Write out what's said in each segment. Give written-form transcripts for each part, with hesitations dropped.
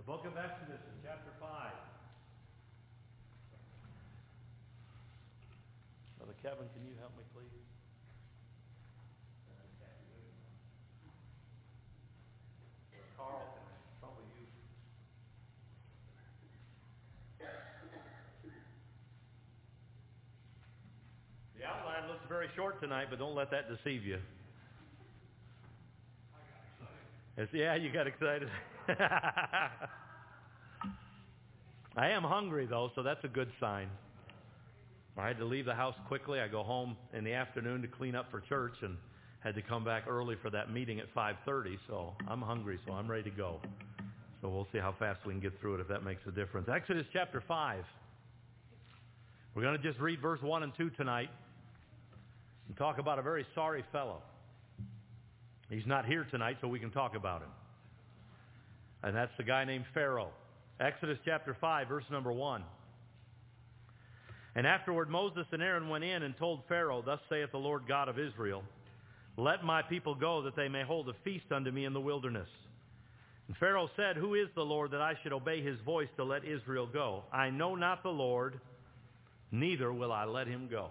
book of Exodus in chapter 5. Brother Kevin, can you help me, please? Carl, can I trouble you? The outline looks very short tonight, but don't let that deceive you. Yeah, you got excited. I am hungry, though, so that's a good sign. I had to leave the house quickly. I go home in the afternoon to clean up for church and had to come back early for that meeting at 5:30, so I'm hungry, so I'm ready to go. So we'll see how fast we can get through it, if that makes a difference. Exodus chapter 5. We're going to just read verse 1 and 2 tonight and talk about a very sorry fellow. He's not here tonight, so we can talk about him. And that's the guy named Pharaoh. Exodus chapter 5, verse number 1. And afterward Moses and Aaron went in and told Pharaoh, Thus saith the Lord God of Israel, Let my people go, that they may hold a feast unto me in the wilderness. And Pharaoh said, Who is the Lord, that I should obey his voice to let Israel go? I know not the Lord, neither will I let him go.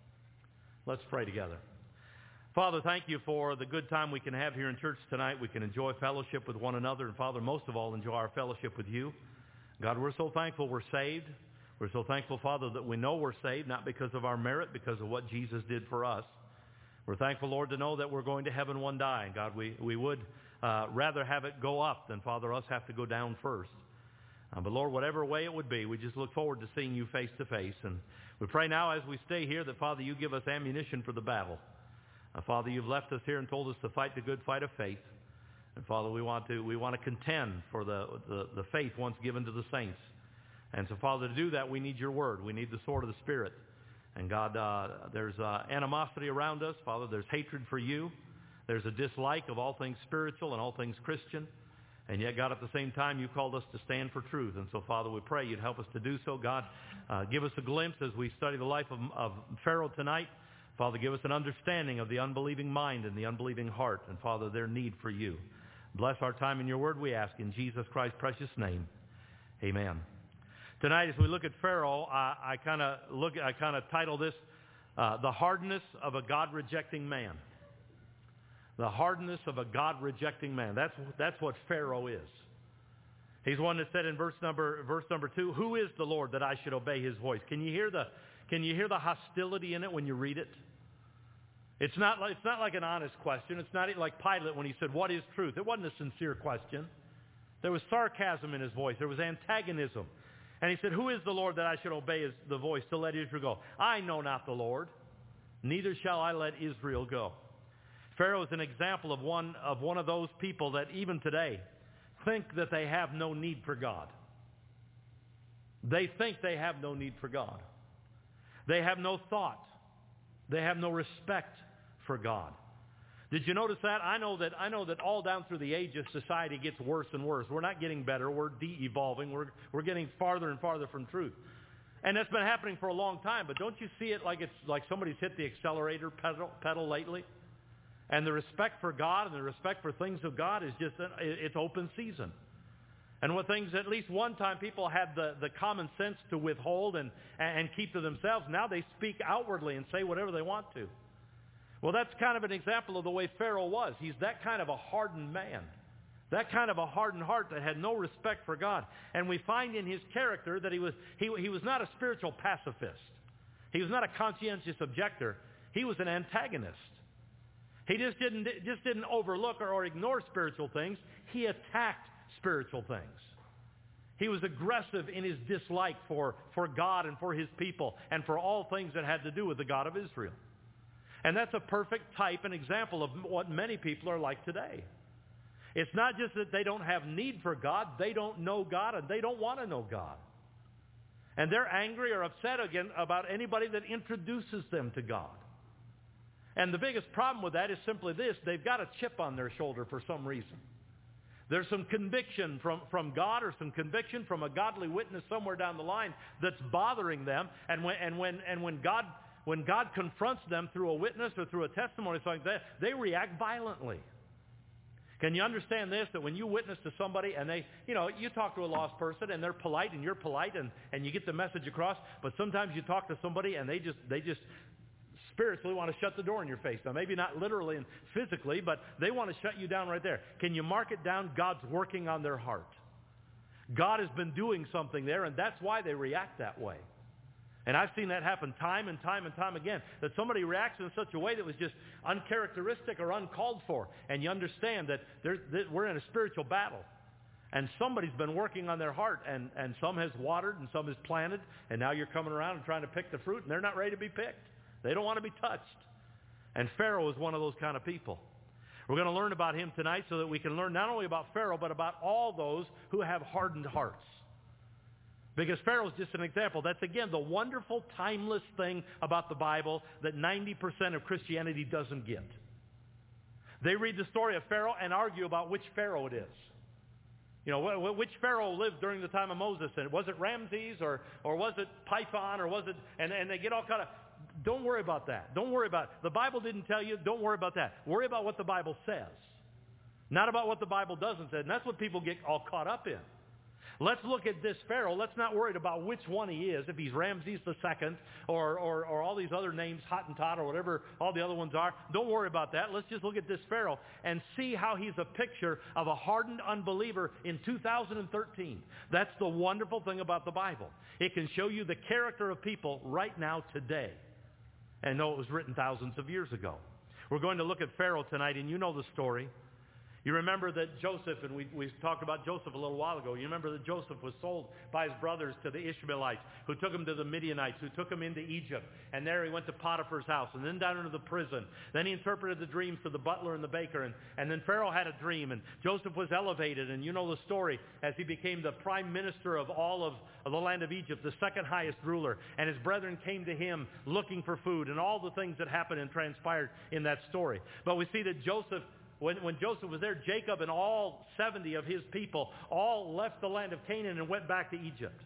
Let's pray together. Father, thank you for the good time we can have here in church tonight. We can enjoy fellowship with one another. And Father, most of all, enjoy our fellowship with you. God, we're so thankful we're saved. We're so thankful, Father, that we know we're saved, not because of our merit, because of what Jesus did for us. We're thankful, Lord, to know that we're going to heaven one day. And God, we would rather have it go up than, Father, us have to go down first. But Lord, whatever way it would be, we just look forward to seeing you face to face. And we pray now as we stay here that, Father, you give us ammunition for the battle. Father, you've left us here and told us to fight the good fight of faith. And Father, we want to contend for the faith once given to the saints. And so, Father, to do that, we need your word. We need the sword of the Spirit. And God, there's animosity around us. Father, there's hatred for you. There's a dislike of all things spiritual and all things Christian. And yet, God, at the same time, you called us to stand for truth. And so, Father, we pray you'd help us to do so. God, give us a glimpse as we study the life of Pharaoh tonight. Father, give us an understanding of the unbelieving mind and the unbelieving heart, and Father, their need for you. Bless our time in your word, we ask, in Jesus Christ's precious name. Amen. Tonight, as we look at Pharaoh, I kind of title this, The Hardness of a God-Rejecting Man. The hardness of a God-rejecting man. That's what Pharaoh is. He's one that said in verse number 2, Who is the Lord that I should obey his voice? Can you hear the hostility in it when you read it? It's not like an honest question. It's not like Pilate when he said, What is truth? It wasn't a sincere question. There was sarcasm in his voice. There was antagonism. And he said, Who is the Lord that I should obey the voice to let Israel go? I know not the Lord, neither shall I let Israel go. Pharaoh is an example of one of those people that even today think that they have no need for God. They think they have no need for God. They have no thought. They have no respect for God. Did you notice that? I know that all down through the ages, society gets worse and worse. We're not getting better. We're de-evolving. We're getting farther and farther from truth. And that's been happening for a long time. But don't you see it like it's like somebody's hit the accelerator pedal lately? And the respect for God and the respect for things of God is just, it's open season. And what things, at least one time people had the common sense to withhold and keep to themselves, now they speak outwardly and say whatever they want to. Well, that's kind of an example of the way Pharaoh was. He's that kind of a hardened man. That kind of a hardened heart that had no respect for God. And we find in his character that he was not a spiritual pacifist. He was not a conscientious objector. He was an antagonist. He just didn't overlook or ignore spiritual things. He attacked spiritual things. He was aggressive in his dislike for God and for his people and for all things that had to do with the God of Israel. And that's a perfect type and example of what many people are like today. It's not just that they don't have need for God, they don't know God and they don't want to know God. And they're angry or upset again about anybody that introduces them to God. And the biggest problem with that is simply this: they've got a chip on their shoulder for some reason. There's some conviction from God or some conviction from a godly witness somewhere down the line that's bothering them. And when God confronts them through a witness or through a testimony like that, they react violently. Can you understand this, that when you witness to somebody and they, you talk to a lost person and they're polite and you're polite and you get the message across, but sometimes you talk to somebody and they just spiritually want to shut the door in your face. Now, maybe not literally and physically, but they want to shut you down right there. Can you mark it down? God's working on their heart. God has been doing something there, and that's why they react that way. And I've seen that happen time and time and time again, that somebody reacts in such a way that was just uncharacteristic or uncalled for. And you understand that we're in a spiritual battle. And somebody's been working on their heart, and some has watered and some has planted, and now you're coming around and trying to pick the fruit, and they're not ready to be picked. They don't want to be touched. And Pharaoh is one of those kind of people. We're going to learn about him tonight so that we can learn not only about Pharaoh, but about all those who have hardened hearts. Because Pharaoh's just an example. That's, again, the wonderful, timeless thing about the Bible that 90% of Christianity doesn't get. They read the story of Pharaoh and argue about which Pharaoh it is. Which Pharaoh lived during the time of Moses? And was it Ramses or was it Python or was it... And they get all kind of... Don't worry about that. Don't worry about it. The Bible didn't tell you. Don't worry about that. Worry about what the Bible says. Not about what the Bible doesn't say. And that's what people get all caught up in. Let's look at this Pharaoh. Let's not worry about which one he is, if he's Ramses II or all these other names, Hottentot or whatever all the other ones are. Don't worry about that. Let's just look at this Pharaoh and see how he's a picture of a hardened unbeliever in 2013. That's the wonderful thing about the Bible. It can show you the character of people right now today. And know it was written thousands of years ago. We're going to look at Pharaoh tonight, and you know the story. You remember that Joseph, and we talked about Joseph a little while ago. You remember that Joseph was sold by his brothers to the Ishmaelites, who took him to the Midianites, who took him into Egypt. And there he went to Potiphar's house, and then down into the prison. Then he interpreted the dreams to the butler and the baker. And then Pharaoh had a dream, and Joseph was elevated. And you know the story, as he became the prime minister of all of the land of Egypt, the second highest ruler. And his brethren came to him looking for food, and all the things that happened and transpired in that story. But we see that Joseph... When Joseph was there, Jacob and all 70 of his people all left the land of Canaan and went back to Egypt.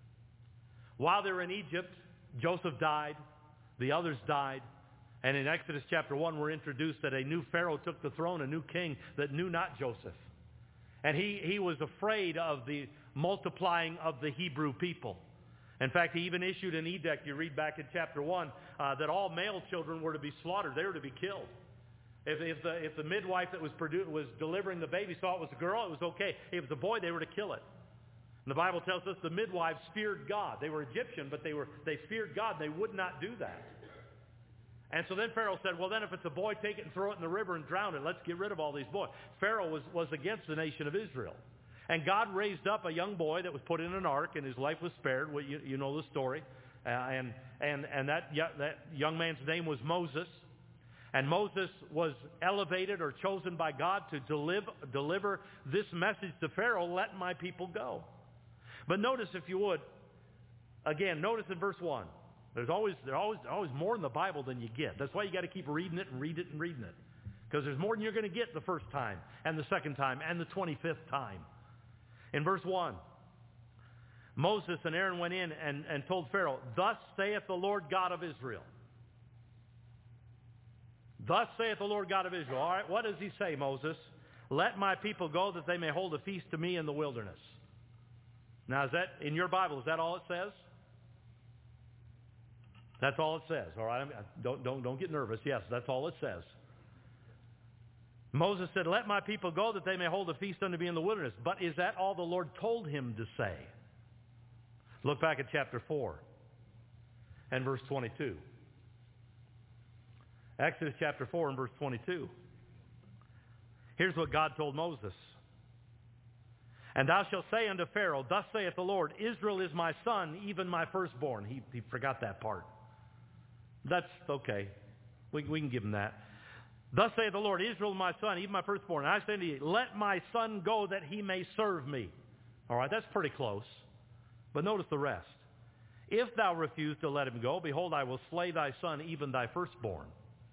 While they were in Egypt, Joseph died, the others died, and in Exodus chapter 1 we're introduced that a new Pharaoh took the throne, a new king that knew not Joseph. And he was afraid of the multiplying of the Hebrew people. In fact, he even issued an edict, you read back in chapter 1, that all male children were to be slaughtered. They were to be killed. If the midwife that was delivering the baby saw it was a girl, it was okay. If it was a boy, they were to kill it. And the Bible tells us the midwives feared God. They were Egyptian, but they feared God. They would not do that. And so then Pharaoh said, well, then if it's a boy, take it and throw it in the river and drown it. Let's get rid of all these boys. Pharaoh was against the nation of Israel. And God raised up a young boy that was put in an ark, and his life was spared. Well, you know the story. And that young man's name was Moses. And Moses was elevated or chosen by God to deliver this message to Pharaoh, let my people go. But notice, if you would, again, notice in verse 1. There's always more in the Bible than you get. That's why you got to keep reading it and read it and reading it. Because there's more than you're going to get the first time and the second time and the 25th time. In verse 1, Moses and Aaron went in and told Pharaoh, thus saith the Lord God of Israel. Thus saith the Lord God of Israel. All right, what does he say, Moses? Let my people go that they may hold a feast to me in the wilderness. Now, is that, in your Bible, is that all it says? That's all it says, all right? Don't get nervous. Yes, that's all it says. Moses said, let my people go that they may hold a feast unto me in the wilderness. But is that all the Lord told him to say? Look back at chapter 4 and verse 22. Exodus chapter 4 and verse 22. Here's what God told Moses. And thou shalt say unto Pharaoh, thus saith the Lord, Israel is my son, even my firstborn. He forgot that part. That's okay. We can give him that. Thus saith the Lord, Israel is my son, even my firstborn. And I say unto you, let my son go that he may serve me. All right, that's pretty close. But notice the rest. If thou refuse to let him go, behold, I will slay thy son, even thy firstborn.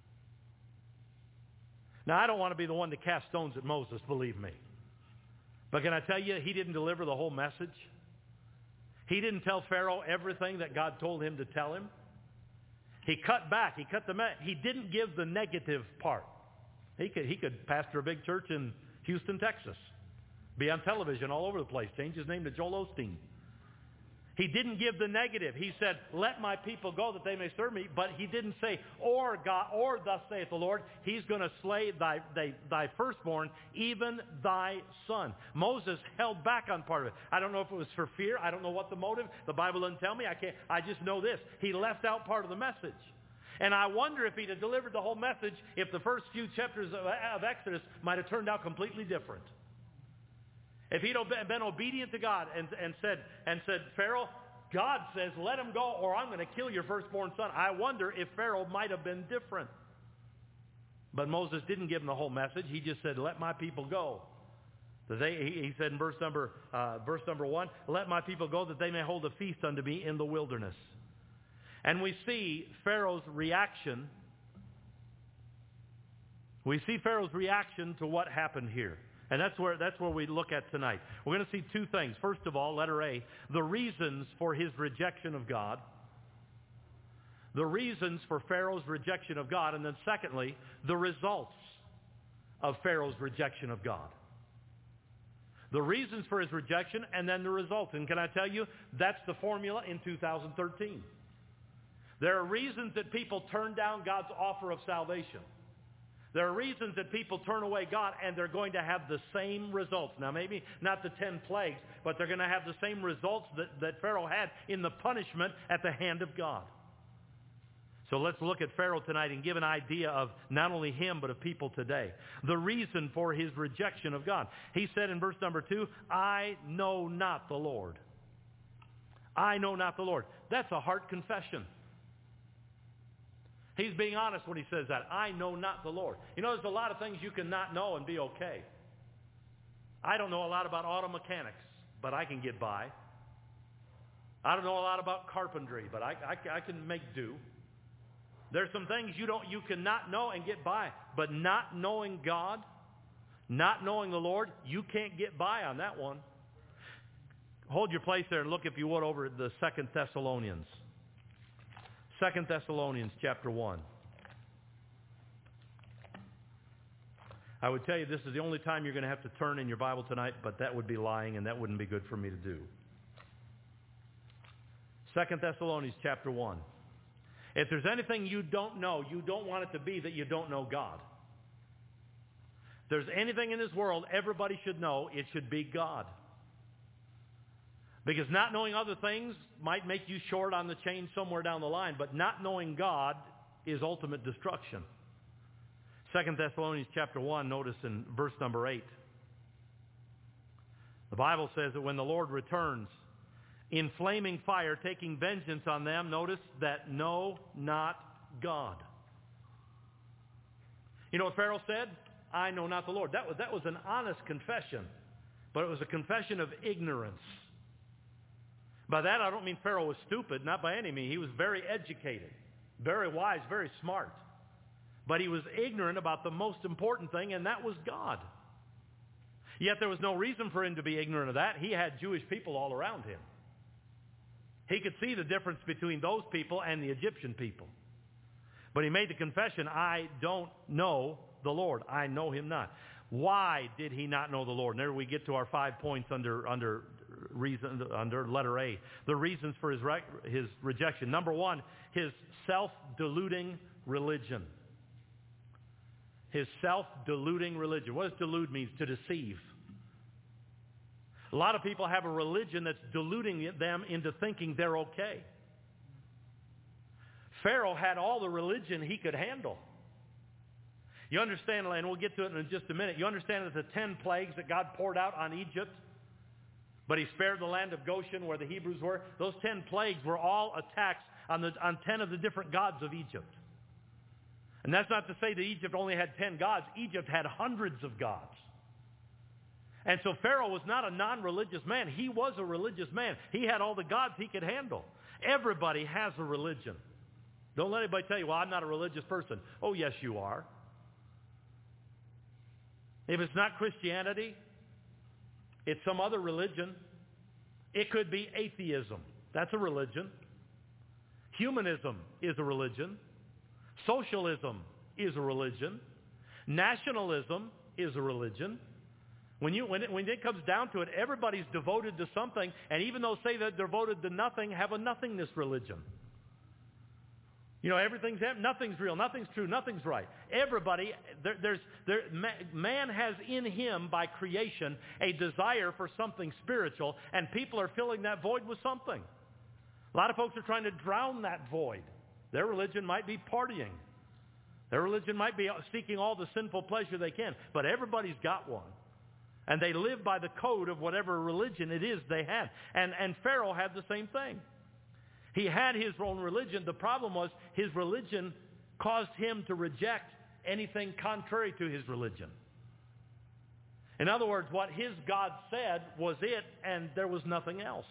Now, I don't want to be the one to cast stones at Moses, believe me. But can I tell you, he didn't deliver the whole message. He didn't tell Pharaoh everything that God told him to tell him. He cut back. He didn't give the negative part. He could pastor a big church in Houston, Texas. Be on television all over the place. Change his name to Joel Osteen. He didn't give the negative. He said, let my people go that they may serve me. But he didn't say, or God, or thus saith the Lord, he's going to slay thy firstborn, even thy son. Moses held back on part of it. I don't know if it was for fear. I don't know what the motive. The Bible doesn't tell me. I just know this. He left out part of the message. And I wonder if he'd have delivered the whole message, if the first few chapters of Exodus might have turned out completely different. If he'd been obedient to God and said, Pharaoh, God says, let him go or I'm going to kill your firstborn son. I wonder if Pharaoh might have been different. But Moses didn't give him the whole message. He just said, let my people go. He said in verse number 1, let my people go that they may hold a feast unto me in the wilderness. And we see Pharaoh's reaction. We see Pharaoh's reaction to what happened here. And that's where we look at tonight. We're going to see two things. First of all, letter A, the reasons for his rejection of God. The reasons for Pharaoh's rejection of God. And then secondly, the results of Pharaoh's rejection of God. The reasons for his rejection and then the results. And can I tell you, that's the formula in 2013. There are reasons that people turn down God's offer of salvation. There are reasons that people turn away God, and they're going to have the same results. Now, maybe not the 10 plagues, but they're going to have the same results that Pharaoh had in the punishment at the hand of God. So let's look at Pharaoh tonight and give an idea of not only him, but of people today. The reason for his rejection of God. He said in verse number 2, I know not the Lord. I know not the Lord. That's a heart confession. He's being honest when he says that. I know not the Lord. You know, there's a lot of things you can not know and be okay. I don't know a lot about auto mechanics, but I can get by. I don't know a lot about carpentry, but I can make do. There's some things you cannot know and get by. But not knowing God, not knowing the Lord, you can't get by on that one. Hold your place there and look, if you would, over at the 2 Thessalonians. 2 Thessalonians chapter 1. I would tell you this is the only time you're going to have to turn in your Bible tonight, but that would be lying and that wouldn't be good for me to do. 2 Thessalonians chapter 1. If there's anything you don't know, you don't want it to be that you don't know God. If there's anything in this world everybody should know, it should be God. Because not knowing other things might make you short on the chain somewhere down the line, but not knowing God is ultimate destruction. 2 Thessalonians chapter 1, notice in verse number 8. The Bible says that when the Lord returns in flaming fire, taking vengeance on them, notice, that know not God. You know what Pharaoh said? I know not the Lord. That was an honest confession, but it was a confession of ignorance. By that, I don't mean Pharaoh was stupid, not by any means. He was very educated, very wise, very smart. But he was ignorant about the most important thing, and that was God. Yet there was no reason for him to be ignorant of that. He had Jewish people all around him. He could see the difference between those people and the Egyptian people. But he made the confession, I don't know the Lord. I know him not. Why did he not know the Lord? And there we get to our 5 points under letter A. The reasons for his rejection. Number 1, his self-deluding religion. His self-deluding religion. What does delude mean? To deceive. A lot of people have a religion that's deluding them into thinking they're okay. Pharaoh had all the religion he could handle. You understand, and we'll get to it in just a minute, you understand that the 10 plagues that God poured out on Egypt, but he spared the land of Goshen where the Hebrews were, those 10 plagues were all attacks on 10 of the different gods of Egypt. And that's not to say that Egypt only had 10 gods. Egypt had hundreds of gods. And so Pharaoh was not a non-religious man. He was a religious man. He had all the gods he could handle. Everybody has a religion. Don't let anybody tell you, well, I'm not a religious person. Oh, yes, you are. If it's not Christianity, it's some other religion. It could be atheism. That's a religion. Humanism is a religion. Socialism is a religion. Nationalism is a religion. When it comes down to it, everybody's devoted to something, and even those say that they're devoted to nothing have a nothingness religion. You know, nothing's real, nothing's true, nothing's right. Everybody, man has in him by creation a desire for something spiritual, and people are filling that void with something. A lot of folks are trying to drown that void. Their religion might be partying. Their religion might be seeking all the sinful pleasure they can, but everybody's got one. And they live by the code of whatever religion it is they had. And Pharaoh had the same thing. He had his own religion. The problem was his religion caused him to reject anything contrary to his religion. In other words, what his God said was it, and there was nothing else.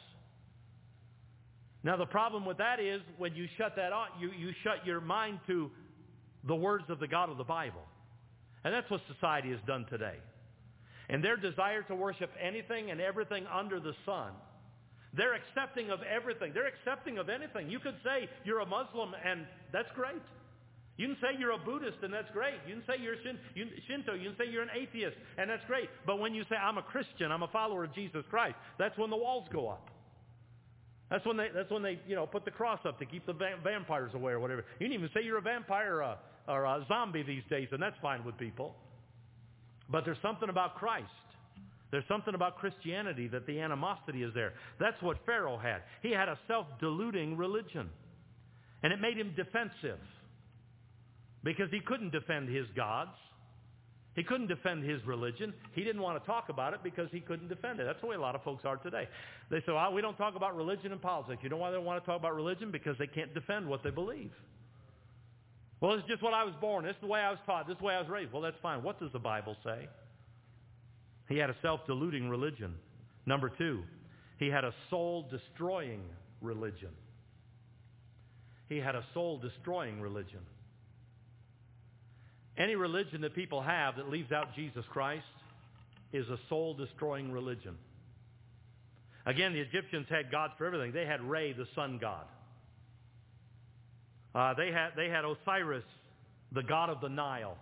Now the problem with that is when you shut that off, you shut your mind to the words of the God of the Bible. And that's what society has done today. And their desire to worship anything and everything under the sun. They're accepting of everything. They're accepting of anything. You could say you're a Muslim, and that's great. You can say you're a Buddhist, and that's great. You can say you're Shinto. You can say you're an atheist, and that's great. But when you say, I'm a Christian, I'm a follower of Jesus Christ, that's when the walls go up. That's when they put the cross up to keep the vampires away or whatever. You can even say you're a vampire or a zombie these days, and that's fine with people. But there's something about Christ. There's something about Christianity that the animosity is there. That's what Pharaoh had. He had a self-deluding religion. And it made him defensive. Because he couldn't defend his gods. He couldn't defend his religion. He didn't want to talk about it because he couldn't defend it. That's the way a lot of folks are today. They say, we don't talk about religion and politics. You know why they don't want to talk about religion? Because they can't defend what they believe. Well, it's just what I was born. This is the way I was taught. This is the way I was raised. Well, that's fine. What does the Bible say? He had a self-deluding religion. Number 2, he had a soul-destroying religion. He had a soul-destroying religion. Any religion that people have that leaves out Jesus Christ is a soul-destroying religion. Again, the Egyptians had gods for everything. They had Re, the sun god. They had Osiris, the god of the Nile.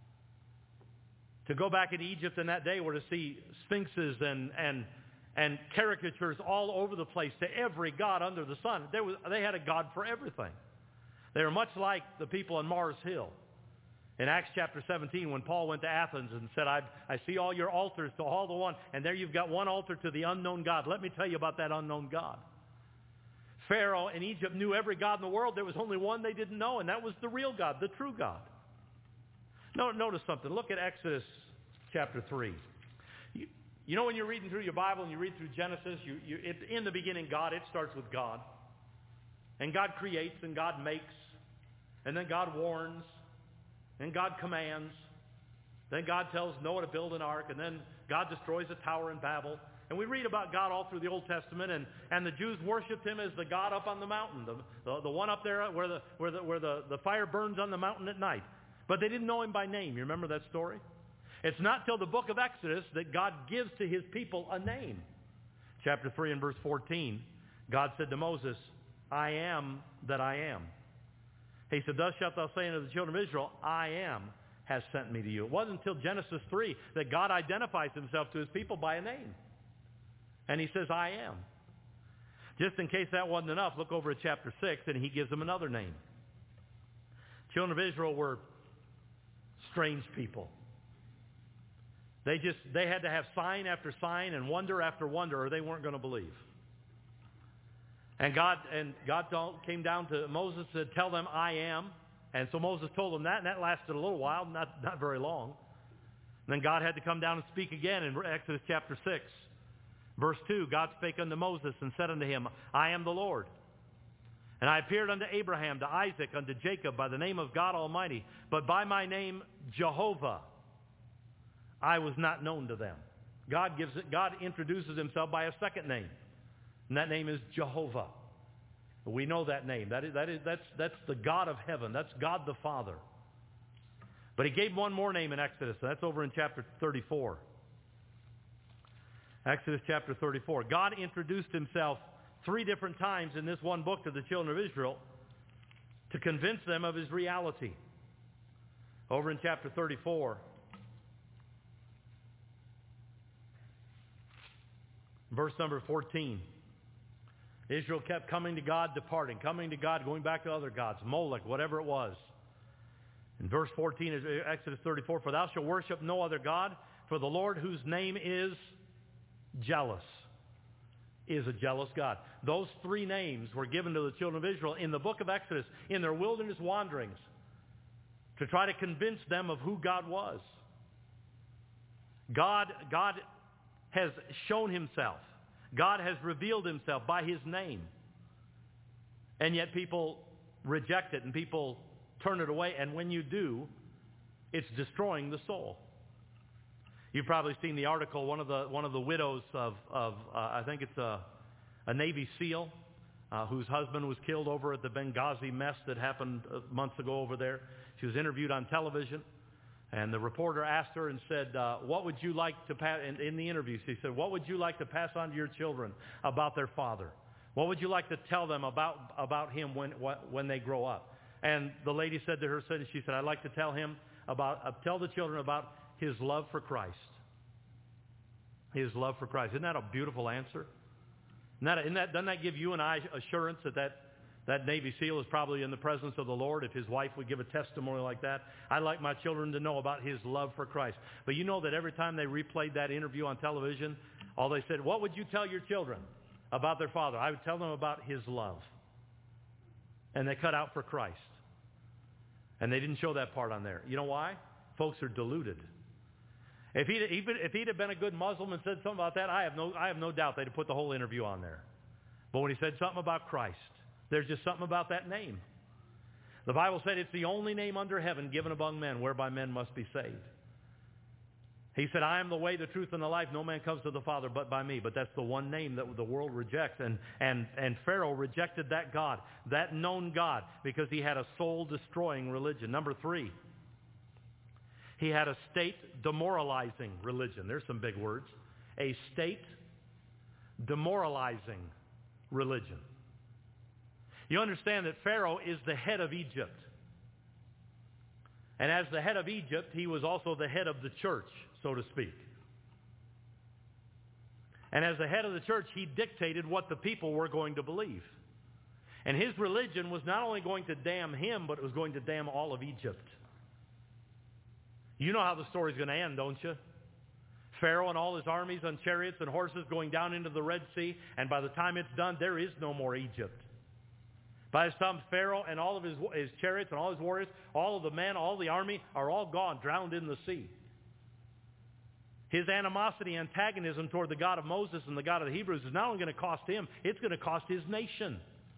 To go back in Egypt in that day were to see sphinxes and caricatures all over the place to every god under the sun. They had a god for everything. They were much like the people on Mars Hill. In Acts chapter 17, when Paul went to Athens and said, I see all your altars to all the one, and there you've got one altar to the unknown God. Let me tell you about that unknown God. Pharaoh in Egypt knew every god in the world. There was only one they didn't know, and that was the real God, the true God. Notice something. Look at Exodus chapter 3. You know when you're reading through your Bible and you read through Genesis, in the beginning, God, it starts with God. And God creates and God makes. And then God warns. And God commands. Then God tells Noah to build an ark. And then God destroys a tower in Babel. And we read about God all through the Old Testament. And the Jews worshipped him as the God up on the mountain. The one up there where the fire burns on the mountain at night. But they didn't know him by name. You remember that story? It's not till the book of Exodus that God gives to his people a name. Chapter 3 and verse 14, God said to Moses, I am that I am. He said, thus shalt thou say unto the children of Israel, I am has sent me to you. It wasn't until Genesis 3 that God identifies himself to his people by a name. And he says, I am. Just in case that wasn't enough, look over at chapter 6 and he gives them another name. Children of Israel were strange people. They had to have sign after sign and wonder after wonder, or they weren't going to believe. And God came down to Moses and said, tell them I am. And so Moses told them that, and that lasted a little while, not very long. And then God had to come down and speak again in Exodus chapter 6. Verse 2, God spake unto Moses and said unto him, I am the Lord. And I appeared unto Abraham, to Isaac, unto Jacob by the name of God Almighty, but by my name Jehovah I was not known to them. God introduces himself by a second name, and that name is Jehovah. We know that name. That's the God of heaven. That's God the Father. But he gave one more name in Exodus, and that's over in chapter 34. Exodus chapter 34. God introduced himself 3 different times in this one book to the children of Israel to convince them of his reality. Over in chapter 34, Verse number 14. Israel kept coming to God, departing, coming to God, going back to other gods, Molech, whatever it was. In verse 14 is Exodus 34, for thou shalt worship no other God, for the Lord whose name is jealous is a jealous God. Those three names were given to the children of Israel in the book of Exodus, in their wilderness wanderings, to try to convince them of who God was. God has shown himself. God has revealed himself by his name. And yet people reject it and people turn it away. And when you do, it's destroying the soul. You've probably seen the article, one of the widows of I think it's a Navy SEAL whose husband was killed over at the Benghazi mess that happened months ago over there. She was interviewed on television. And the reporter asked her and said, what would you like to pass, in the interview, she said, what would you like to pass on to your children about their father? What would you like to tell them about him when they grow up? And the lady said to her, she said, I'd like to tell the children about his love for Christ. His love for Christ. Isn't that a beautiful answer? Doesn't that give you and I assurance that Navy SEAL is probably in the presence of the Lord if his wife would give a testimony like that? I'd like my children to know about his love for Christ. But you know that every time they replayed that interview on television, all they said, what would you tell your children about their father? I would tell them about his love. And they cut out for Christ. And they didn't show that part on there. You know why? Folks are deluded. If he'd have been a good Muslim and said something about that, I have no doubt they'd have put the whole interview on there. But when he said something about Christ, there's just something about that name. The Bible said it's the only name under heaven given among men whereby men must be saved. He said, I am the way, the truth, and the life. No man comes to the Father but by me. But that's the one name that the world rejects. And Pharaoh rejected that God, that known God, because he had a soul-destroying religion. Number 3, he had a state-demoralizing religion. There's some big words. A state-demoralizing religion. You understand that Pharaoh is the head of Egypt. And as the head of Egypt, he was also the head of the church, so to speak. And as the head of the church, he dictated what the people were going to believe. And his religion was not only going to damn him, but it was going to damn all of Egypt. You know how the story's going to end, don't you? Pharaoh and all his armies on chariots and horses going down into the Red Sea, and by the time it's done, there is no more Egypt. By this time, Pharaoh and all of his chariots and all his warriors, all of the men, all the army are all gone, drowned in the sea. His animosity, antagonism toward the God of Moses and the God of the Hebrews is not only going to cost him, it's going to cost his nation.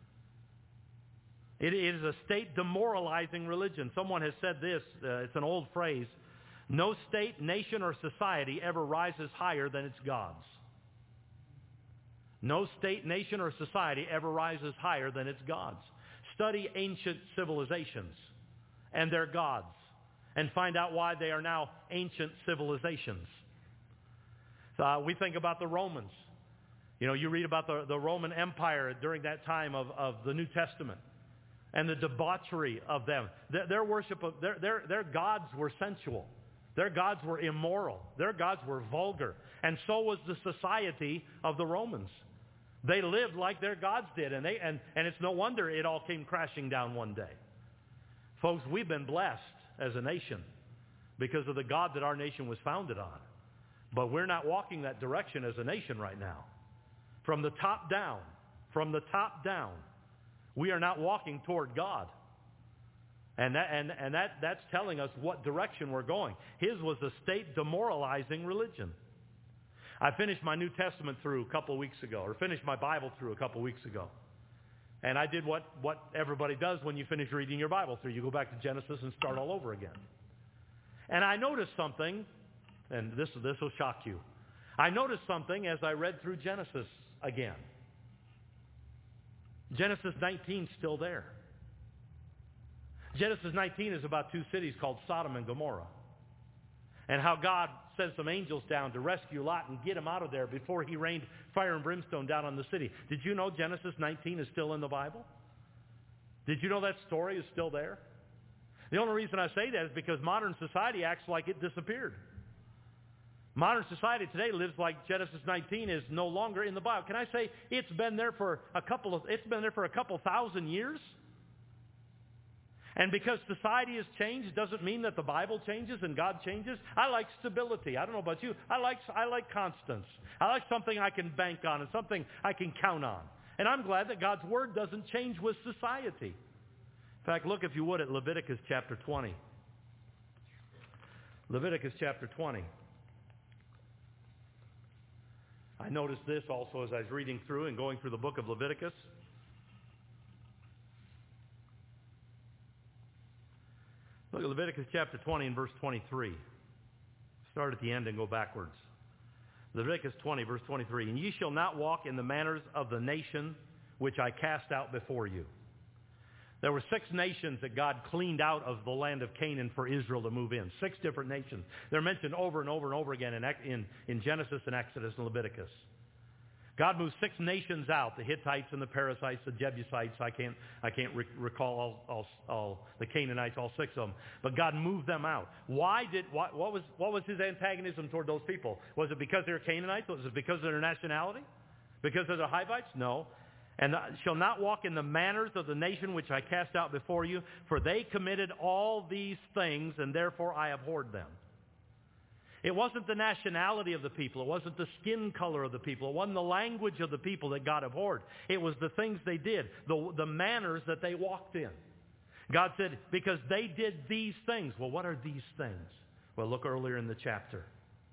It is a state-demoralizing religion. Someone has said this, it's an old phrase, no state, nation, or society ever rises higher than its gods. No state, nation, or society ever rises higher than its gods. Study ancient civilizations and their gods and find out why they are now ancient civilizations. We think about the Romans. You know, you read about the Roman Empire during that time of the New Testament and the debauchery of them. Their worship of their gods were sensual. Their gods were immoral. Their gods were vulgar. And so was the society of the Romans. They lived like their gods did, and it's no wonder it all came crashing down one day. Folks, we've been blessed as a nation because of the God that our nation was founded on. But we're not walking that direction as a nation right now. From the top down, we are not walking toward God. And that's telling us what direction we're going. His was a state-demoralizing religion. I finished my New Testament through a couple of weeks ago, or finished my Bible through a couple of weeks ago. And I did what everybody does when you finish reading your Bible through. You go back to Genesis and start all over again. And I noticed something, and this will shock you. I noticed something as I read through Genesis again. Genesis 19 is still there. Genesis 19 is about two cities called Sodom and Gomorrah. And how God sent some angels down to rescue Lot and get him out of there before he rained fire and brimstone down on the city. Did you know Genesis 19 is still in the Bible? Did you know that story is still there? The only reason I say that is because modern society acts like it disappeared. Modern society today lives like Genesis 19 is no longer in the Bible. Can I say it's been there for a couple thousand years? And because society has changed doesn't mean that the Bible changes and God changes. I like stability. I don't know about you. I like constance. I like something I can bank on and something I can count on. And I'm glad that God's Word doesn't change with society. In fact, look if you would at Leviticus chapter 20. Leviticus chapter 20. I noticed this also as I was reading through and going through the book of Leviticus. Look at Leviticus chapter 20 and verse 23. Start at the end and go backwards. Leviticus 20, verse 23. And ye shall not walk in the manners of the nation which I cast out before you. There were 6 nations that God cleaned out of the land of Canaan for Israel to move in. 6 different nations. They're mentioned over and over and over again in Genesis and Exodus and Leviticus. God moved 6 nations out, the Hittites and the Perizzites, the Jebusites. I can't recall all the Canaanites, all 6 of them. But God moved them out. What was his antagonism toward those people? Was it because they were Canaanites? Was it because of their nationality? Because of the Hivites? No. And shall not walk in the manners of the nation which I cast out before you, for they committed all these things, and therefore I abhorred them. It wasn't the nationality of the people. It wasn't the skin color of the people. It wasn't the language of the people that God abhorred. It was the things they did, the manners that they walked in. God said, because they did these things. Well, what are these things? Well, look earlier in the chapter.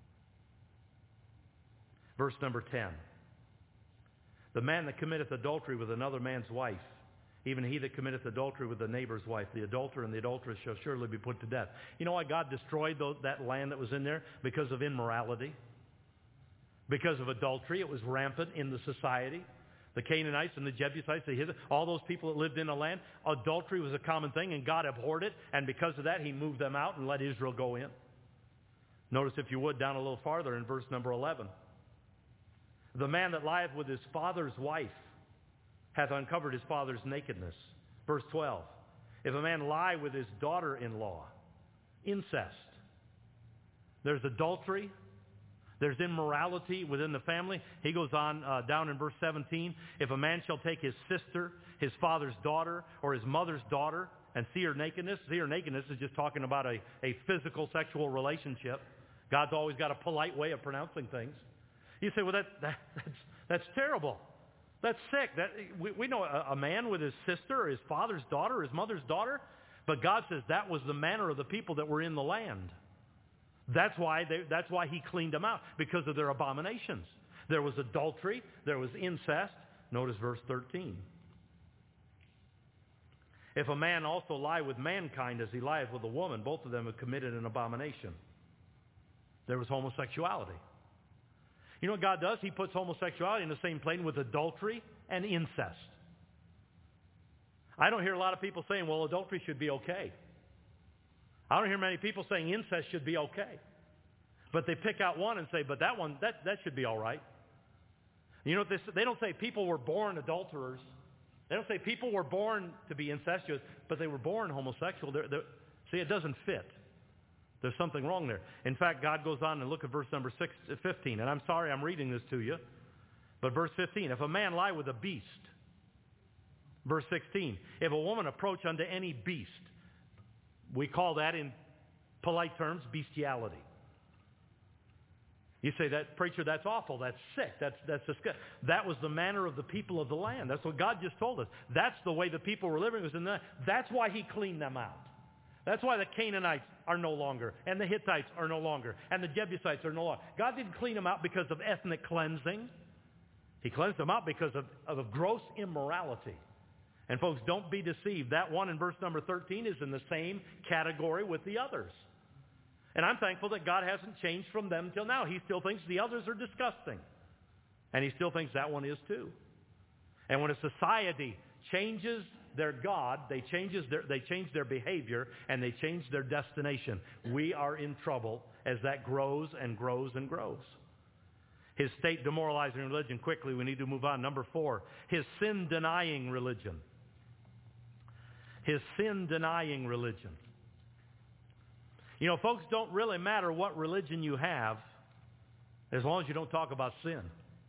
Verse number 10. The man that committeth adultery with another man's wife, even he that committeth adultery with the neighbor's wife, the adulterer and the adulteress shall surely be put to death. You know why God destroyed that land that was in there? Because of immorality. Because of adultery. It was rampant in the society. The Canaanites and the Jebusites, all those people that lived in the land, adultery was a common thing, and God abhorred it, and because of that, he moved them out and let Israel go in. Notice, if you would, down a little farther in verse number 11. The man that lieth with his father's wife hath uncovered his father's nakedness. Verse 12. If a man lie with his daughter-in-law, incest. There's adultery. There's immorality within the family. He goes on down in verse 17. If a man shall take his sister, his father's daughter, or his mother's daughter, and see her nakedness. See her nakedness is just talking about a physical sexual relationship. God's always got a polite way of pronouncing things. You say, well, that's terrible. That's sick. We know a man with his sister or his father's daughter or his mother's daughter, but God says that was the manner of the people that were in the land. That's why he cleaned them out, because of their abominations. There was adultery. There was incest. Notice verse 13. If a man also lie with mankind as he lieth with a woman, both of them have committed an abomination. There was homosexuality. You know what God does? He puts homosexuality in the same plane with adultery and incest. I don't hear a lot of people saying, well, adultery should be okay. I don't hear many people saying incest should be okay. But they pick out one and say, but that one, that should be all right. You know, they don't say people were born adulterers. They don't say people were born to be incestuous, but they were born homosexual. See, it doesn't fit. There's something wrong there. In fact, God goes on and look at verse number 15. And I'm sorry I'm reading this to you. But verse 15, if a man lie with a beast. Verse 16, if a woman approach unto any beast. We call that in polite terms bestiality. You say, that preacher, that's awful. That's sick. That's disgusting. That was the manner of the people of the land. That's what God just told us. That's the way the people were living. That's why he cleaned them out. That's why the Canaanites are no longer, and the Hittites are no longer, and the Jebusites are no longer. God didn't clean them out because of ethnic cleansing. He cleansed them out because of a gross immorality. And folks, don't be deceived. That one in verse number 13 is in the same category with the others. And I'm thankful that God hasn't changed from them till now. He still thinks the others are disgusting. And he still thinks that one is too. And when a society changes their God, they change their behavior, and they change their destination. We are in trouble as that grows and grows and grows. His state demoralizing religion. Quickly, we need to move on. Number 4, his sin denying religion. His sin denying religion. You know, folks, don't really matter what religion you have as long as you don't talk about sin.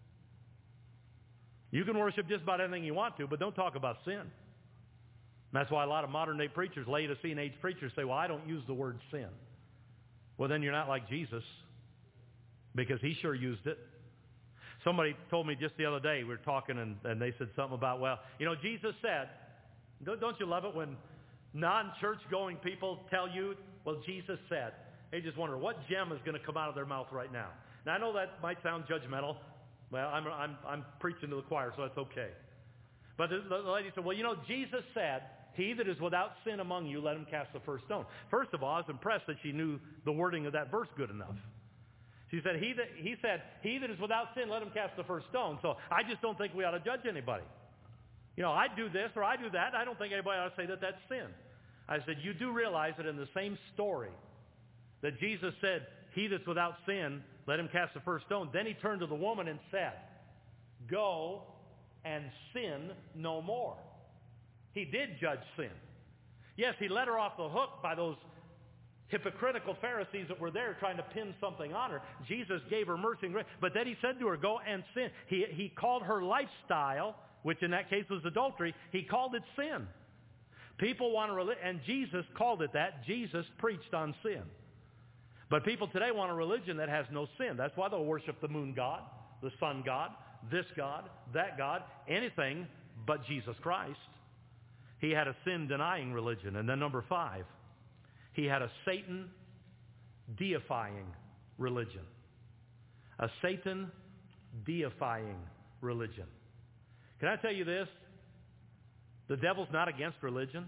You can worship just about anything you want to, but don't talk about sin. And that's why a lot of modern-day preachers, Laodicean age preachers, say, well, I don't use the word sin. Well, then you're not like Jesus, because he sure used it. Somebody told me just the other day, we were talking, and they said something about, well, Jesus said, don't you love it when non-church-going people tell you, well, Jesus said. They just wonder what gem is going to come out of their mouth right now. Now, I know that might sound judgmental. Well, I'm preaching to the choir, so that's okay. But the lady said, well, Jesus said, he that is without sin among you, let him cast the first stone. First of all, I was impressed that she knew the wording of that verse good enough. She said, he said, he that is without sin, let him cast the first stone. So I just don't think we ought to judge anybody. I do this or I do that. I don't think anybody ought to say that that's sin. I said, you do realize that in the same story that Jesus said, he that's without sin, let him cast the first stone. Then he turned to the woman and said, go and sin no more. He did judge sin. Yes, he let her off the hook by those hypocritical Pharisees that were there trying to pin something on her. Jesus gave her mercy and grace. But then he said to her, go and sin. He called her lifestyle, which in that case was adultery, he called it sin. People want to, and Jesus called it that. Jesus preached on sin. But people today want a religion that has no sin. That's why they'll worship the moon god, the sun god, this god, that god, anything but Jesus Christ. He had a sin-denying religion. And then number 5, he had a Satan-deifying religion. A Satan-deifying religion. Can I tell you this? The devil's not against religion.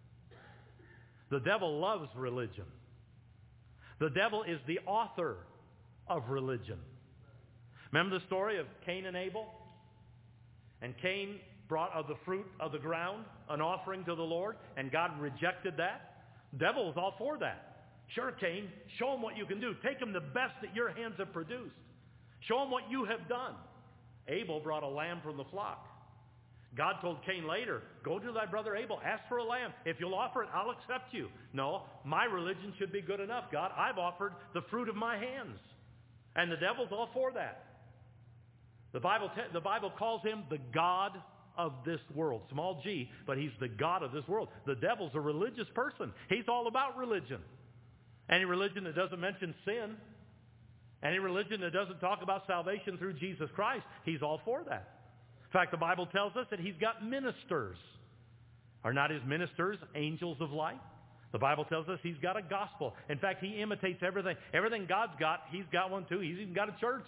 The devil loves religion. The devil is the author of religion. Remember the story of Cain and Abel? And Cain brought of the fruit of the ground an offering to the Lord, and God rejected that. The devil was all for that. Sure, Cain, show him what you can do. Take him the best that your hands have produced. Show him what you have done. Abel brought a lamb from the flock. God told Cain later, go to thy brother Abel, ask for a lamb. If you'll offer it, I'll accept you. No, my religion should be good enough, God. I've offered the fruit of my hands. And the devil's all for that. The Bible calls him the God of this world. Small g, but he's the God of this world. The devil's a religious person. He's all about religion. Any religion that doesn't mention sin, any religion that doesn't talk about salvation through Jesus Christ, he's all for that. In fact, the Bible tells us that he's got ministers. Are not his ministers angels of light? The Bible tells us he's got a gospel. In fact, he imitates everything. Everything God's got, he's got one too. He's even got a church.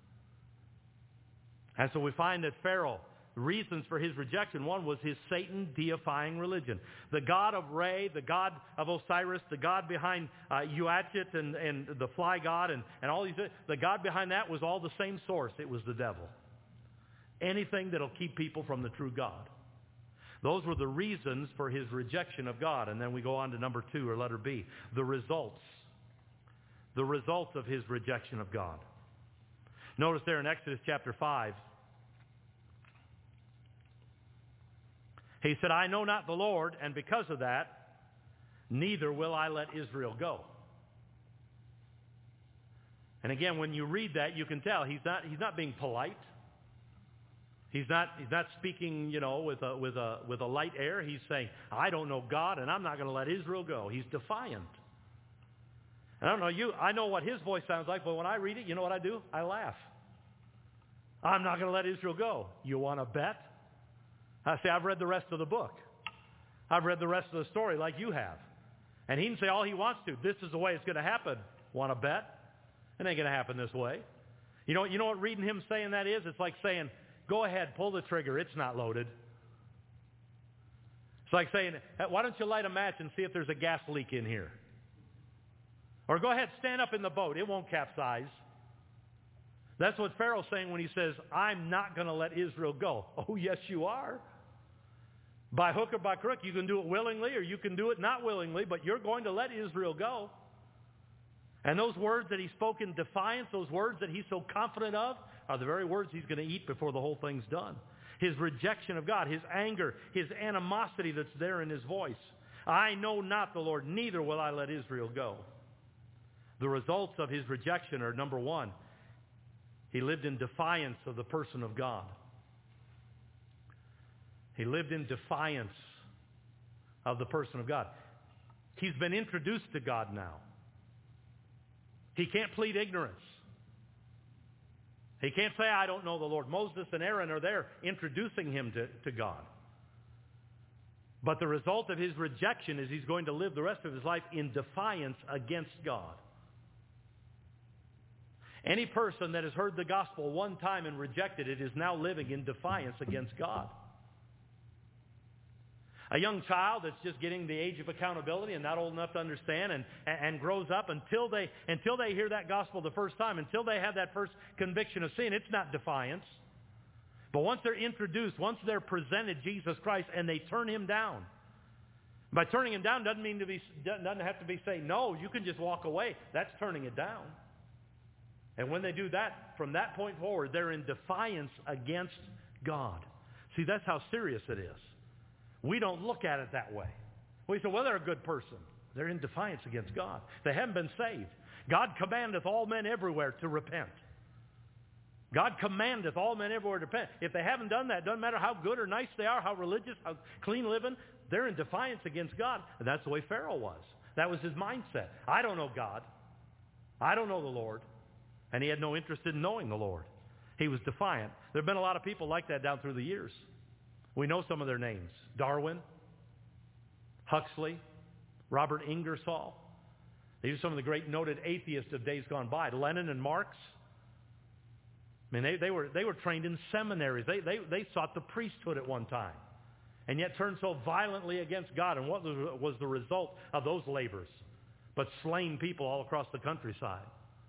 And so we find that Pharaoh, the reasons for his rejection, one was his Satan-deifying religion. The god of Re, the god of Osiris, the god behind Uatchet and the fly god and all these, the god behind that was all the same source. It was the devil. Anything that'll keep people from the true God. Those were the reasons for his rejection of God. And then we go on to number 2, or letter B, the results. The results of his rejection of God. Notice there in Exodus chapter 5, he said, I know not the Lord, and because of that, neither will I let Israel go. And again, when you read that, you can tell he's not being polite. He's not speaking, with a light air. He's saying, I don't know God, and I'm not going to let Israel go. He's defiant. And I don't know you. I know what his voice sounds like, but when I read it, you know what I do? I laugh. I'm not going to let Israel go. You want to bet? I say, I've read the rest of the book. I've read the rest of the story like you have. And he can say all he wants to. This is the way it's going to happen. Want to bet? It ain't going to happen this way. You know what reading him saying that is? It's like saying, go ahead, pull the trigger. It's not loaded. It's like saying, why don't you light a match and see if there's a gas leak in here? Or go ahead, stand up in the boat. It won't capsize. That's what Pharaoh's saying when he says, I'm not going to let Israel go. Oh, yes, you are. By hook or by crook, you can do it willingly or you can do it not willingly, but you're going to let Israel go. And those words that he spoke in defiance, those words that he's so confident of, are the very words he's going to eat before the whole thing's done. His rejection of God, his anger, his animosity that's there in his voice. I know not the Lord, neither will I let Israel go. The results of his rejection are, number 1, He lived in defiance of the person of God. He lived in defiance of the person of God. He's been introduced to God now. He can't plead ignorance. He can't say, I don't know the Lord. Moses and Aaron are there introducing him to God. But the result of his rejection is he's going to live the rest of his life in defiance against God. Any person that has heard the gospel one time and rejected it is now living in defiance against God. A young child that's just getting the age of accountability and not old enough to understand and grows up until they hear that gospel the first time, until they have that first conviction of sin, it's not defiance. But once they're introduced, once they're presented Jesus Christ and they turn him down. By turning him down doesn't have to be saying, no, you can just walk away. That's turning it down. And when they do that, from that point forward, they're in defiance against God. See, that's how serious it is. We don't look at it that way. We say, well, they're a good person. They're in defiance against God. They haven't been saved. God commandeth all men everywhere to repent. God commandeth all men everywhere to repent. If they haven't done that, doesn't matter how good or nice they are, how religious, how clean living, they're in defiance against God. And that's the way Pharaoh was. That was his mindset. I don't know God. I don't know the Lord. And he had no interest in knowing the Lord. He was defiant. There have been a lot of people like that down through the years. We know some of their names. Darwin, Huxley, Robert Ingersoll. These are some of the great noted atheists of days gone by. Lenin and Marx. I mean, they were trained in seminaries. They sought the priesthood at one time. And yet turned so violently against God. And what was the result of those labors? But slain people all across the countryside.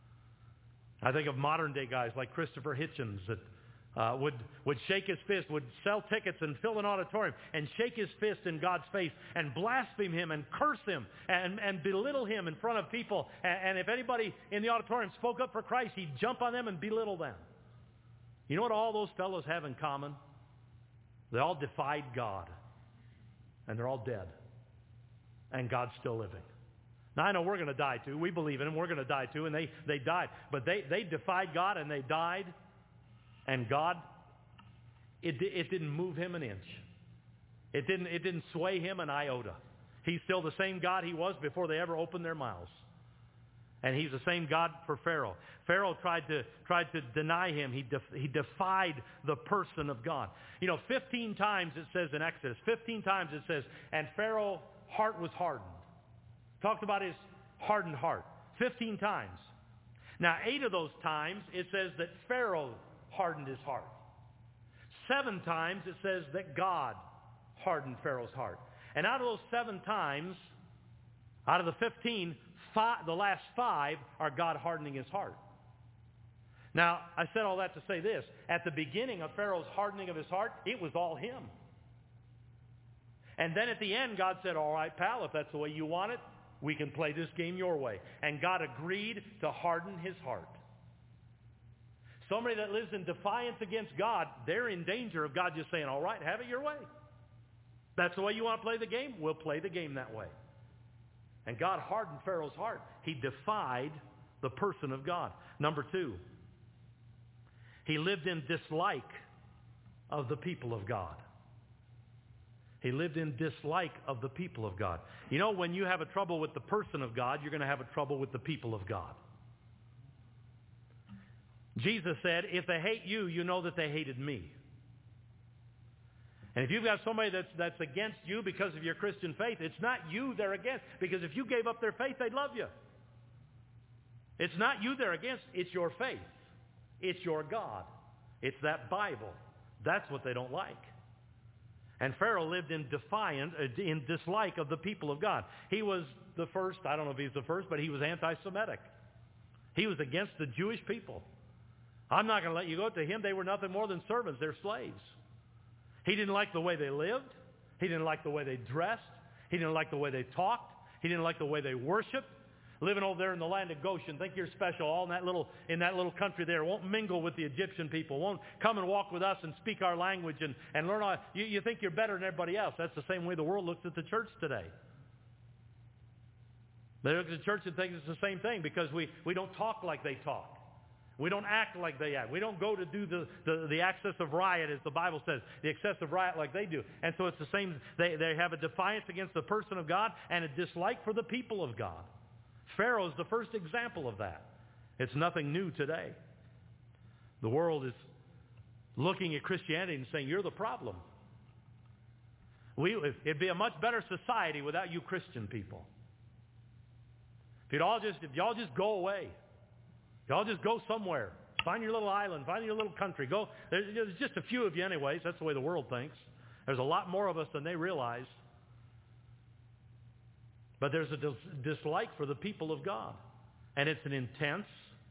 I think of modern day guys like Christopher Hitchens that would shake his fist, would sell tickets and fill an auditorium and shake his fist in God's face and blaspheme him and curse him and belittle him in front of people. And if anybody in the auditorium spoke up for Christ, he'd jump on them and belittle them. You know what all those fellows have in common? They all defied God. And they're all dead. And God's still living. Now, I know we're going to die too. We believe in him. We're going to die too. And they died. But they defied God and they died. And God, it didn't move him an inch. It didn't sway him an iota. He's still the same God he was before they ever opened their mouths. And he's the same God for Pharaoh. Pharaoh tried to deny him. He defied the person of God. 15 times it says in Exodus, 15 times it says, and Pharaoh's heart was hardened. Talked about his hardened heart. 15 times. Now, 8 of those times it says that Pharaoh hardened his heart. 7 times it says that God hardened Pharaoh's heart. And out of those 7 times, out of the 15, the last 5 are God hardening his heart. Now, I said all that to say this. At the beginning of Pharaoh's hardening of his heart, it was all him. And then at the end, God said, all right, pal, if that's the way you want it, we can play this game your way. And God agreed to harden his heart. Somebody that lives in defiance against God, they're in danger of God just saying, all right, have it your way. That's the way you want to play the game? We'll play the game that way. And God hardened Pharaoh's heart. He defied the person of God. Number 2, he lived in dislike of the people of God. He lived in dislike of the people of God. When you have a trouble with the person of God, you're going to have a trouble with the people of God. Jesus said, if they hate you, you know that they hated me. And if you've got somebody that's against you because of your Christian faith, it's not you they're against. Because if you gave up their faith, they'd love you. It's not you they're against. It's your faith. It's your God. It's that Bible. That's what they don't like. And Pharaoh lived in dislike of the people of God. He was the first, I don't know if he's the first, but he was anti-Semitic. He was against the Jewish people. I'm not going to let you go to him. They were nothing more than servants. They're slaves. He didn't like the way they lived. He didn't like the way they dressed. He didn't like the way they talked. He didn't like the way they worshiped. Living over there in the land of Goshen, think you're special, all in that little country there. Won't mingle with the Egyptian people. Won't come and walk with us and speak our language and learn all. You think you're better than everybody else. That's the same way the world looks at the church today. They look at the church and think it's the same thing because we don't talk like they talk. We don't act like they act. We don't go to do the excessive riot, as the Bible says, the excessive riot like they do. And so it's the same. They have a defiance against the person of God and a dislike for the people of God. Pharaoh is the first example of that. It's nothing new today. The world is looking at Christianity and saying, you're the problem. It'd be a much better society without you Christian people. If y'all just go away. Y'all just go somewhere. Find your little island. Find your little country. Go. There's just a few of you anyways. That's the way the world thinks. There's a lot more of us than they realize. But there's a dislike for the people of God. And it's an intense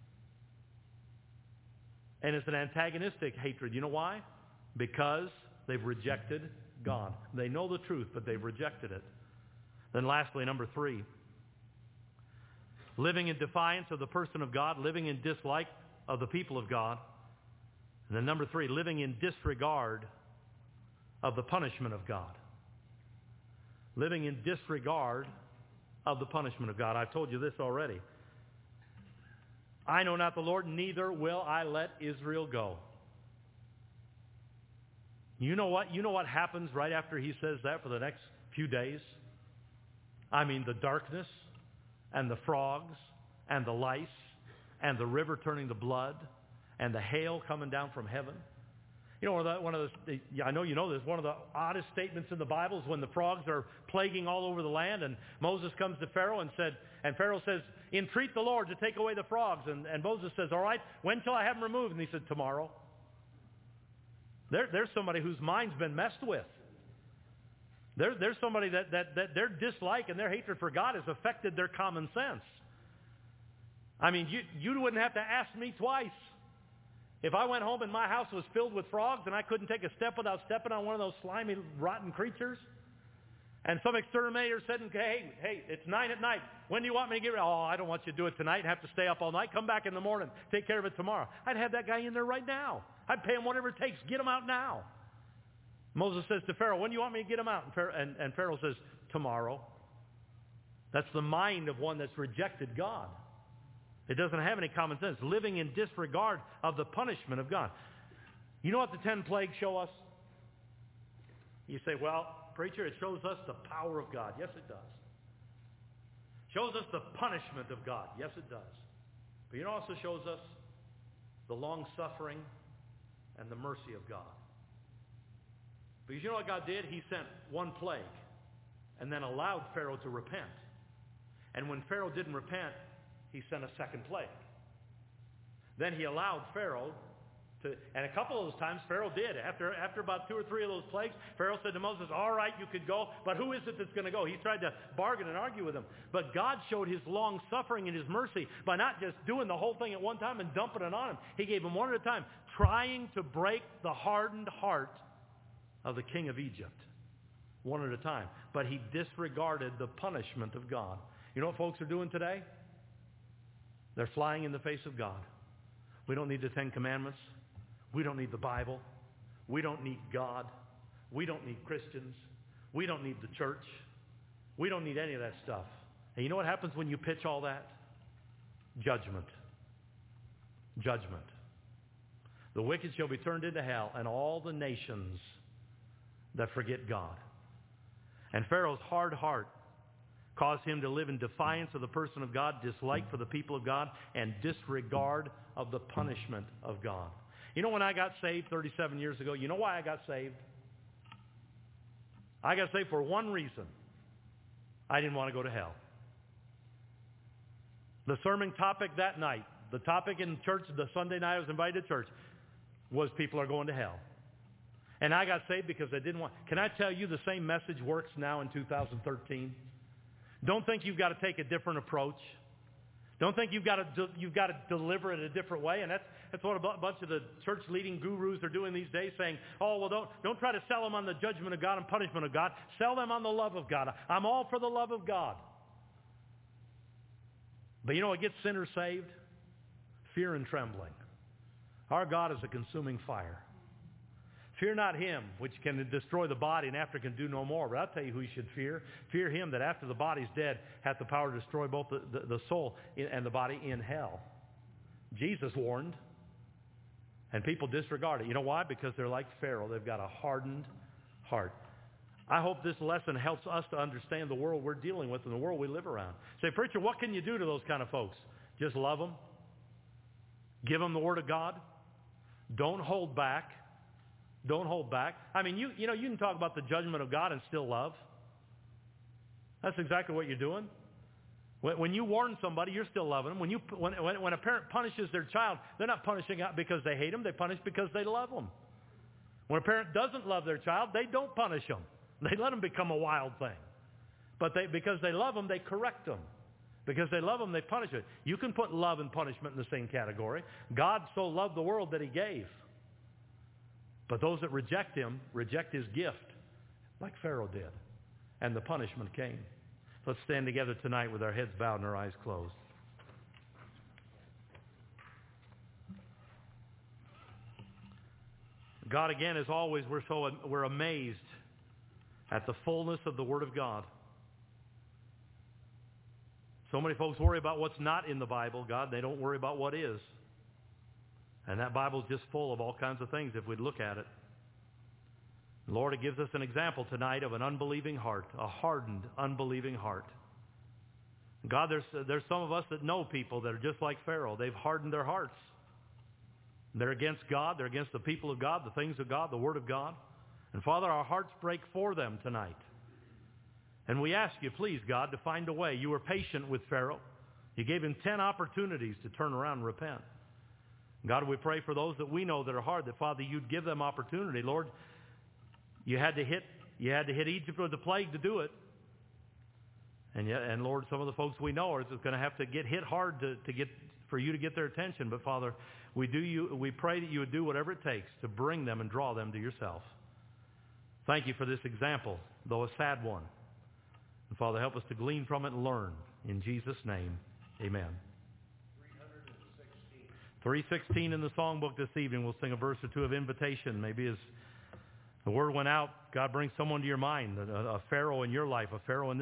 and it's an antagonistic hatred. You know why? Because they've rejected God. They know the truth, but they've rejected it. Then lastly, number 3. Living in defiance of the person of God, living in dislike of the people of God. And then number 3, living in disregard of the punishment of God. Living in disregard of the punishment of God. I've told you this already. I know not the Lord, neither will I let Israel go. You know what? You know what happens right after he says that for the next few days? I mean, the darkness and the frogs and the lice and the river turning to blood and the hail coming down from heaven. You know, I know you know this, one of the oddest statements in the Bible is when the frogs are plaguing all over the land, and Moses comes to Pharaoh and Pharaoh says, entreat the Lord to take away the frogs. And Moses says, all right, when shall I have them removed? And he said, tomorrow. There's somebody whose mind's been messed with. There's somebody that their dislike and their hatred for God has affected their common sense. I mean, you wouldn't have to ask me twice. If I went home and my house was filled with frogs and I couldn't take a step without stepping on one of those slimy, rotten creatures, and some exterminator said, hey, it's 9 at night. When do you want me to get rid? Oh, I don't want you to do it tonight and have to stay up all night. Come back in the morning. Take care of it tomorrow. I'd have that guy in there right now. I'd pay him whatever it takes. Get him out now. Moses says to Pharaoh, when do you want me to get him out? And Pharaoh says, tomorrow. That's the mind of one that's rejected God. It doesn't have any common sense. Living in disregard of the punishment of God. You know what the 10 plagues show us? You say, well, preacher, it shows us the power of God. Yes, it does. Shows us the punishment of God. Yes, it does. But it also shows us the long-suffering and the mercy of God. Because you know what God did? He sent one plague and then allowed Pharaoh to repent. And when Pharaoh didn't repent, he sent a second plague. Then he allowed Pharaoh to, and a couple of those times Pharaoh did. After about 2 or 3 of those plagues, Pharaoh said to Moses, all right, you could go, but who is it that's going to go? He tried to bargain and argue with him. But God showed his long suffering and his mercy by not just doing the whole thing at one time and dumping it on him. He gave him one at a time, trying to break the hardened heart of the king of Egypt, one at a time. But he disregarded the punishment of God. You know what folks are doing today? They're flying in the face of God. We don't need the 10 Commandments. We don't need the Bible. We don't need God. We don't need Christians. We don't need the church. We don't need any of that stuff. And you know what happens when you pitch all that? Judgment. Judgment. The wicked shall be turned into hell, and all the nations that forget God. And Pharaoh's hard heart caused him to live in defiance of the person of God, dislike for the people of God, and disregard of the punishment of God. You know, when I got saved 37 years ago, you know why I got saved? I got saved for one reason. I didn't want to go to hell. The sermon topic that night, the topic in church, the Sunday night I was invited to church, was people are going to hell. And I got saved because I didn't want. Can I tell you the same message works now in 2013? Don't think you've got to take a different approach. Don't think you've got to deliver it a different way. And that's what a bunch of the church leading gurus are doing these days, saying, oh, well, don't try to sell them on the judgment of God and punishment of God. Sell them on the love of God. I'm all for the love of God. But you know what gets sinners saved? Fear and trembling. Our God is a consuming fire. Fear not him, which can destroy the body and after can do no more. But I'll tell you who you should fear. Fear him that after the body's dead hath the power to destroy both the soul and the body in hell. Jesus warned, and people disregard it. You know why? Because they're like Pharaoh. They've got a hardened heart. I hope this lesson helps us to understand the world we're dealing with and the world we live around. Say, preacher, what can you do to those kind of folks? Just love them. Give them the Word of God. Don't hold back. Don't hold back. I mean, you can talk about the judgment of God and still love. That's exactly what you're doing. When you warn somebody, you're still loving them. When a parent punishes their child, they're not punishing out because they hate them. They punish because they love them. When a parent doesn't love their child, they don't punish them. They let them become a wild thing. But because they love them, they correct them. Because they love them, they punish it. You can put love and punishment in the same category. God so loved the world that he gave. But those that reject him, reject his gift, like Pharaoh did. And the punishment came. Let's stand together tonight with our heads bowed and our eyes closed. God, again, as always, we're amazed at the fullness of the Word of God. So many folks worry about what's not in the Bible, God. They don't worry about what is. And that Bible's just full of all kinds of things if we'd look at it. Lord, it gives us an example tonight of an unbelieving heart, a hardened, unbelieving heart. God, there's some of us that know people that are just like Pharaoh. They've hardened their hearts. They're against God. They're against the people of God, the things of God, the Word of God. And Father, our hearts break for them tonight. And we ask you, please, God, to find a way. You were patient with Pharaoh. You gave him 10 opportunities to turn around and repent. God, we pray for those that we know that are hard, that, Father, you'd give them opportunity. Lord, you had to hit Egypt with the plague to do it. And Lord, some of the folks we know are going to have to get hit hard for you to get their attention. But Father, we pray that you would do whatever it takes to bring them and draw them to yourself. Thank you for this example, though a sad one. And Father, help us to glean from it and learn. In Jesus' name, amen. 316 in the songbook this evening. We'll sing a verse or two of invitation. Maybe as the word went out, God brings someone to your mind, a Pharaoh in your life, a Pharaoh in this